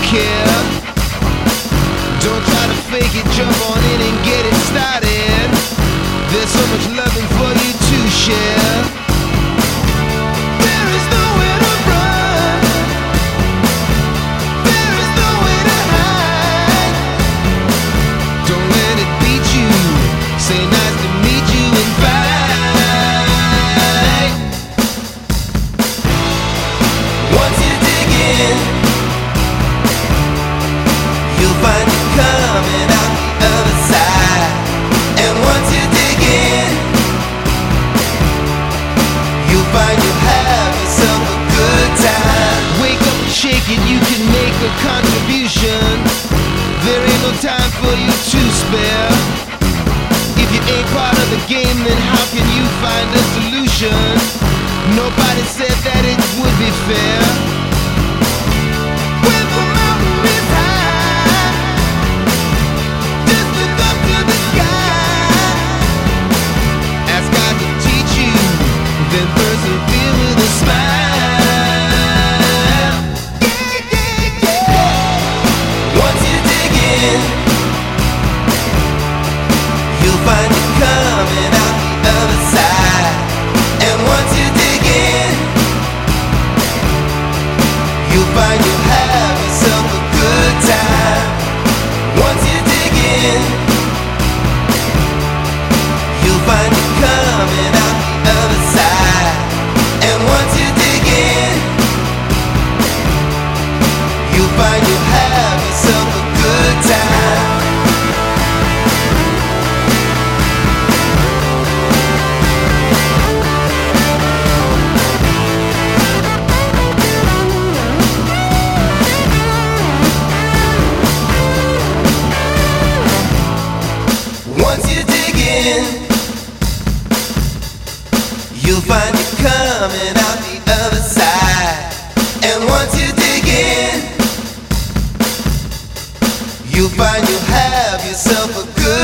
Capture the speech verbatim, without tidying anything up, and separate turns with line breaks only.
care. Don't try to fake it, jump on in and get it started. There's so much loving for you to share. There is nowhere to run, there is nowhere to hide. Don't let it beat you, say nice to meet you and bye. Once you dig in, you'll find it coming out the other side. And once you dig in, you'll find you'll have yourself a good time. Wake up and shake it, you can make a contribution. There ain't no time for you to spare. If you ain't part of the game, then how can you find a solution? Nobody said that it would be fair. When the mountain is high, just look up to the sky. Ask God to teach you, then persevere with a smile. Yeah, yeah, yeah. Once you dig in, you'll find it coming out the other side. And once you dig in, you'll find you'll have yourself a good time. Once you dig in, you'll find it coming out the other side. And once you dig in, you'll find you'll have yourself a good time. Once you dig in, you'll find it coming out the other side. And once you dig in, you'll find you'll have yourself a good